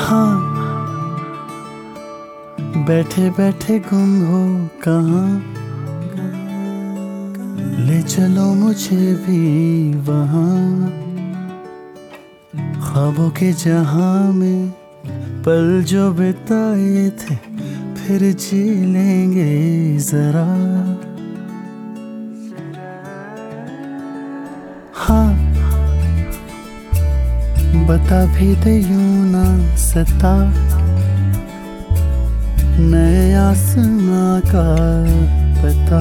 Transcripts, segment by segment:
हाँ, बैठे बैठे गुम हो कहाँ, ले चलो मुझे भी वहाँ। ख्वाबों के जहां में पल जो बिताए थे फिर जी लेंगे जरा। हाँ, बता भी दे यूं ना सता नए आसमां का पता,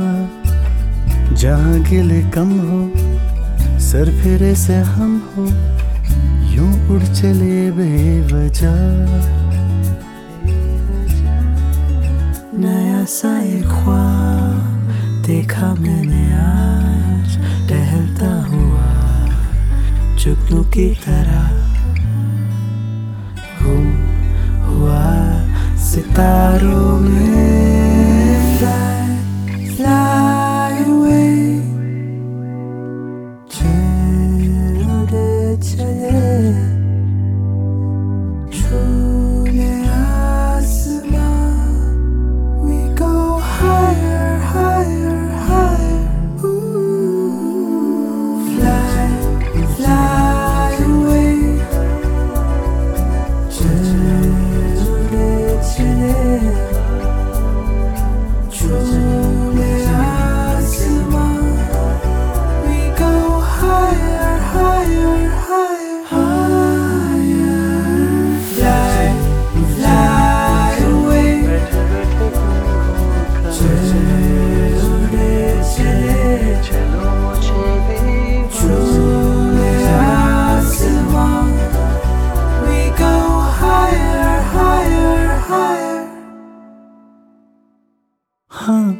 जहाँ गिले कम हो सर फिरे से हम हो यूं उड़ चले बेवजह। नया सा एक ख्वाब देखा मैंने आज, टहलता हुआ जुगनू की तरह हुआ सितारों में। Fly away, चले चले छूने आसमां, we go higher, higher, higher. Ooh, fly away, चले चले छूने आसमां, we go higher, higher, higher, higher. Fly away, चले चलो मुझे भी छूने आसमां, we go higher, higher, higher. हाँ,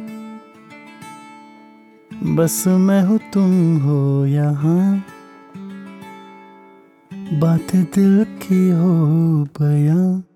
बस मैं हूँ तुम हो यहाँ, बातें दिल की हो बयां।